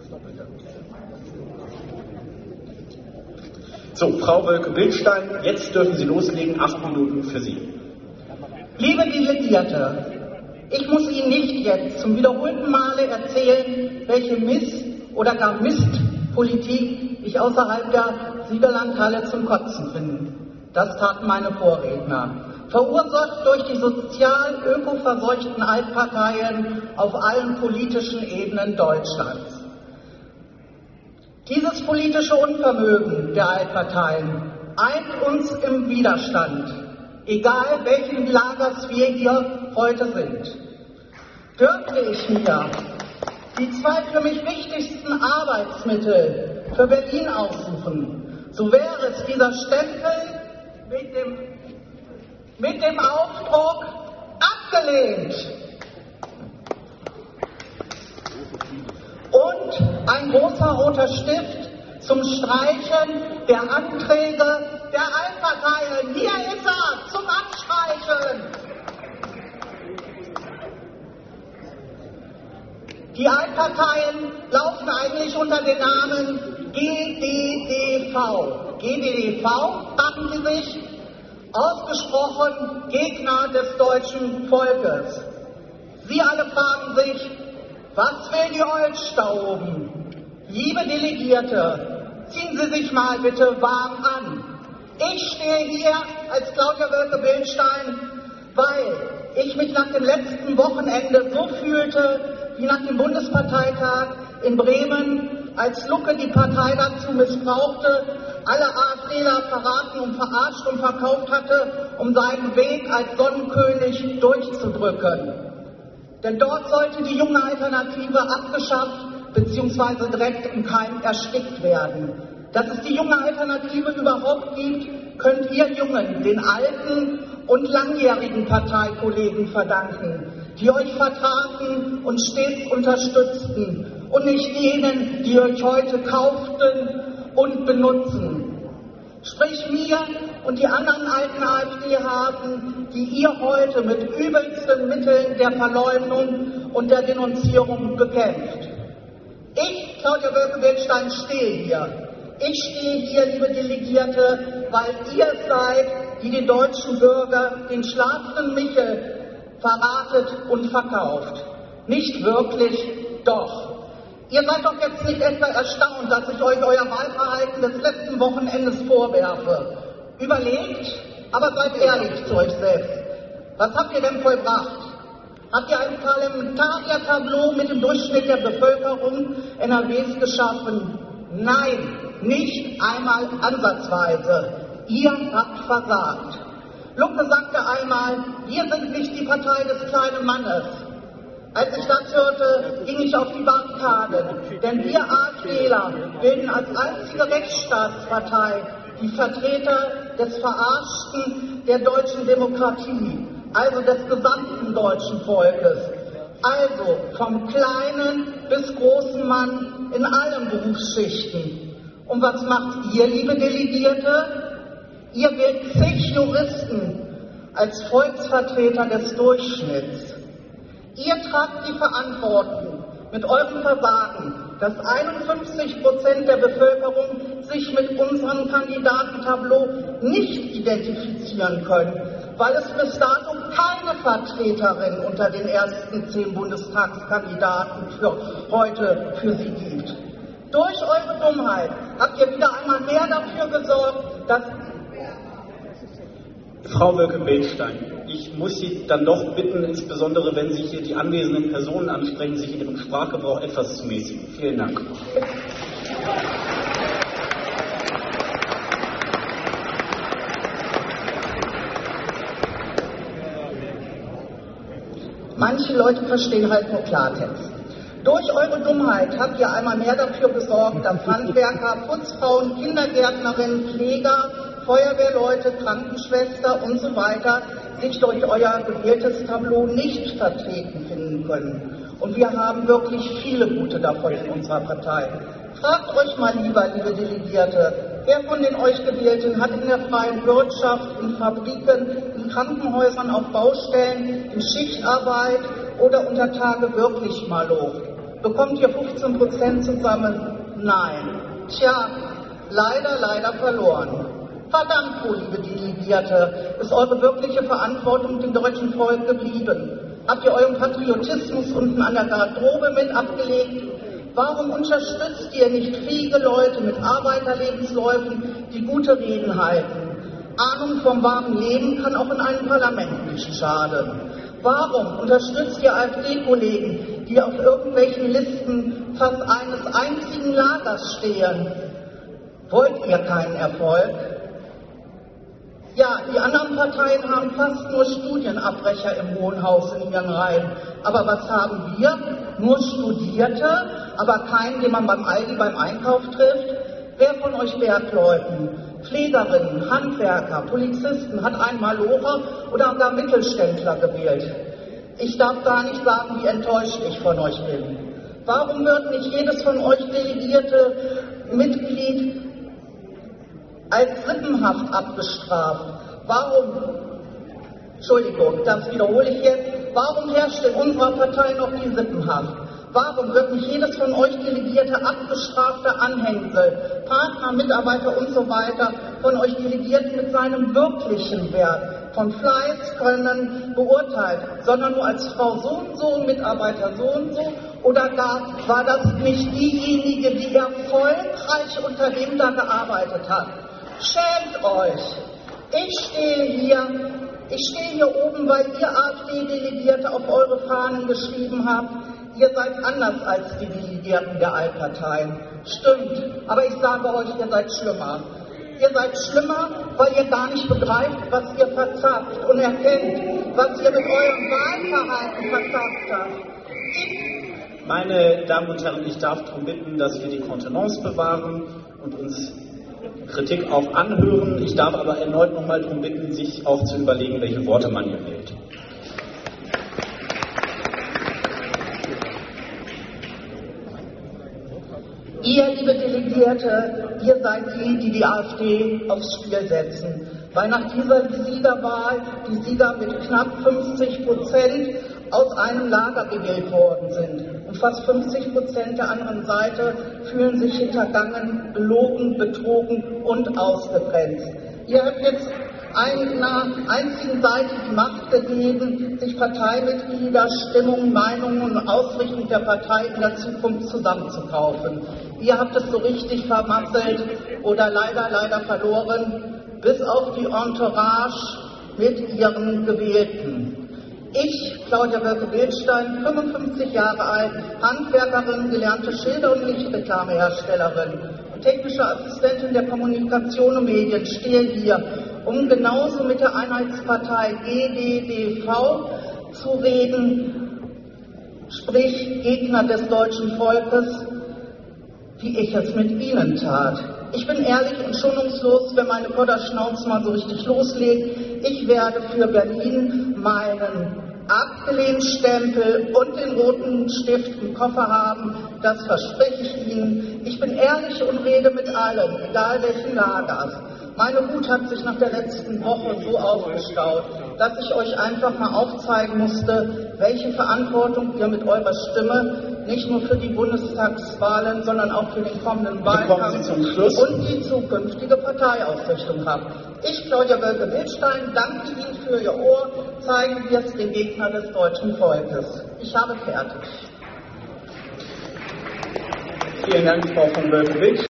So, Frau Wölke-Bildstein, jetzt dürfen Sie loslegen, 8 Minuten für Sie. Liebe Delegierte, ich muss Ihnen nicht jetzt zum wiederholten Male erzählen, welche oder gar Mistpolitik ich außerhalb der Siegerlandhalle zum Kotzen finde. Das taten meine Vorredner. Verursacht durch die sozial-öko-verseuchten Altparteien auf allen politischen Ebenen Deutschlands. Dieses politische Unvermögen der Altparteien eint uns im Widerstand, egal welchen Lagers wir hier heute sind. Dürfte ich mir die 2 für mich wichtigsten Arbeitsmittel für Berlin aussuchen, so wäre es dieser Stempel mit dem Aufdruck abgelehnt und ein großer roter Stift zum Streichen der Anträge der Altparteien. Hier ist er, zum Abstreichen. Die Altparteien laufen eigentlich unter dem Namen GDDV. GDDV, haben sie sich, ausgesprochen Gegner des deutschen Volkes. Sie alle fragen sich, was will die Olsch da oben? Liebe Delegierte, ziehen Sie sich mal bitte warm an. Ich stehe hier als Claudia Wölke-Bildstein, weil ich mich nach dem letzten Wochenende so fühlte, wie nach dem Bundesparteitag in Bremen, als Lucke die Partei dazu missbrauchte, alle AfDler verraten und verarscht und verkauft hatte, um seinen Weg als Sonnenkönig durchzudrücken. Denn dort sollte die junge Alternative abgeschafft bzw. direkt im Keim erstickt werden. Dass es die junge Alternative überhaupt gibt, könnt ihr Jungen den alten und langjährigen Parteikollegen verdanken, die euch vertraten und stets unterstützten und nicht jenen, die euch heute kauften und benutzen. Sprich mir und die anderen alten AfD-Hasen, die ihr heute mit übelsten Mitteln der Verleumdung und der Denunzierung bekämpft. Ich, Claudia Wölke-Bildstein, stehe hier. Ich stehe hier, liebe Delegierte, weil ihr es seid, die den deutschen Bürger den schlafenden Michel verratet und verkauft. Nicht wirklich, doch. Ihr seid doch jetzt nicht etwa erstaunt, dass ich euch euer Wahlverhalten des letzten Wochenendes vorwerfe. Überlegt, aber seid ehrlich zu euch selbst. Was habt ihr denn vollbracht? Habt ihr ein Parlamentarier-Tableau mit dem Durchschnitt der Bevölkerung NRWs geschaffen? Nein, nicht einmal ansatzweise. Ihr habt versagt. Lucke sagte einmal, wir sind nicht die Partei des kleinen Mannes. Als ich das hörte, ging ich auf die Barrikaden, denn wir AfDler bilden als einzige Rechtsstaatspartei die Vertreter des Verarschten der deutschen Demokratie, also des gesamten deutschen Volkes, also vom kleinen bis großen Mann in allen Berufsschichten. Und was macht ihr, liebe Delegierte? Ihr wählt zig Juristen als Volksvertreter des Durchschnitts. Ihr tragt die Verantwortung mit eurem Versagen, dass 51% der Bevölkerung sich mit unserem Kandidatentableau nicht identifizieren können, weil es bis dato keine Vertreterin unter den ersten 10 Bundestagskandidaten für heute für sie gibt. Durch eure Dummheit habt ihr wieder einmal mehr dafür gesorgt, dass... Frau Wölke-Bildstein, ich muss Sie dann doch bitten, insbesondere wenn Sie hier die anwesenden Personen anstrengen, sich in Ihrem Sprachgebrauch etwas zu mäßigen. Vielen Dank. Manche Leute verstehen halt nur Klartext. Durch eure Dummheit habt ihr einmal mehr dafür gesorgt, dass Handwerker, Putzfrauen, Kindergärtnerinnen, Pfleger, Feuerwehrleute, Krankenschwester und so weiter sich durch euer gewähltes Tableau nicht vertreten finden können. Und wir haben wirklich viele gute davon in unserer Partei. Fragt euch mal lieber, liebe Delegierte, wer von den euch Gewählten hat in der freien Wirtschaft, in Fabriken, in Krankenhäusern, auf Baustellen, in Schichtarbeit oder unter Tage wirklich mal Lob? Bekommt ihr 15% zusammen? Nein. Tja, leider verloren. Verdammt, wo, liebe Delegierte, ist eure wirkliche Verantwortung dem deutschen Volk geblieben? Habt ihr euren Patriotismus unten an der Garderobe mit abgelegt? Warum unterstützt ihr nicht fähige Leute mit Arbeiterlebensläufen, die gute Reden halten? Ahnung vom wahren Leben kann auch in einem Parlament nicht schaden. Warum unterstützt ihr AfD-Kollegen, die auf irgendwelchen Listen fast eines einzigen Lagers stehen? Wollt ihr keinen Erfolg? Ja, die anderen Parteien haben fast nur Studienabbrecher im Hohen Haus in ihren Reihen. Aber was haben wir? Nur Studierte, aber keinen, den man beim Aldi beim Einkauf trifft? Wer von euch Bergleuten, Pflegerinnen, Handwerker, Polizisten hat einmal Malocher oder gar Mittelständler gewählt? Ich darf gar nicht sagen, wie enttäuscht ich von euch bin. Warum wird nicht jedes von euch delegierte Mitglied als sippenhaft abgestraft? Entschuldigung, das wiederhole ich jetzt, warum herrscht in unserer Partei noch die Sippenhaft? Warum wird nicht jedes von euch Delegierte abgestrafte Anhängsel, Partner, Mitarbeiter und so weiter von euch Delegierten mit seinem wirklichen Wert, von Fleiß, Können beurteilt, sondern nur als Frau so und so, Mitarbeiter so und so? Oder gar war das nicht diejenige, die erfolgreich unter dem da gearbeitet hat? Schämt euch! Ich stehe hier oben, weil ihr AfD-Delegierte auf eure Fahnen geschrieben habt, ihr seid anders als die Delegierten der Altparteien. Stimmt, aber ich sage euch, ihr seid schlimmer. Ihr seid schlimmer, weil ihr gar nicht begreift, was ihr verzapft und erkennt, was ihr mit eurem Wahlverhalten verzapft habt. Meine Damen und Herren, ich darf darum bitten, dass wir die Kontenance bewahren und uns Kritik auch anhören. Ich darf aber erneut nochmal darum bitten, sich auch zu überlegen, welche Worte man hier wählt. Ihr, liebe Delegierte, ihr seid die AfD aufs Spiel setzen. Weil nach dieser Siegerwahl die Sieger mit knapp 50% aus einem Lager gewählt worden sind. Und fast 50% der anderen Seite fühlen sich hintergangen, belogen, betrogen und ausgegrenzt. Ihr habt jetzt einer einzigen Seite die Macht gegeben, sich Parteimitglieder, Stimmungen, Meinungen und Ausrichtung der Partei in der Zukunft zusammenzukaufen. Ihr habt es so richtig vermasselt oder leider verloren, bis auf die Entourage mit ihren Gewählten. Ich, Claudia Wölke-Wildstein, 55 Jahre alt, Handwerkerin, gelernte Schilder- und Lichtreklameherstellerin und technische Assistentin der Kommunikation und Medien, stehe hier, um genauso mit der Einheitspartei GDDV zu reden, sprich Gegner des deutschen Volkes, wie ich es mit Ihnen tat. Ich bin ehrlich und schonungslos, wenn meine Kodderschnauz mal so richtig loslegt. Ich werde für Berlin meinen Abgelehnt-Stempel und den roten Stift im Koffer haben. Das verspreche ich Ihnen. Ich bin ehrlich und rede mit allen, egal welchen Lagers. Meine Wut hat sich nach der letzten Woche so aufgestaut, dass ich euch einfach mal aufzeigen musste, welche Verantwortung ihr mit eurer Stimme nicht nur für die Bundestagswahlen, sondern auch für den kommenden Wahlkampf und die zukünftige Parteiausrichtung habt. Ich, Claudia Wölke-Wildstein, danke Ihnen für Ihr Ohr. Zeigen wir es den Gegner des deutschen Volkes. Ich habe fertig. Vielen Dank, Frau von Wölke-Wildstein.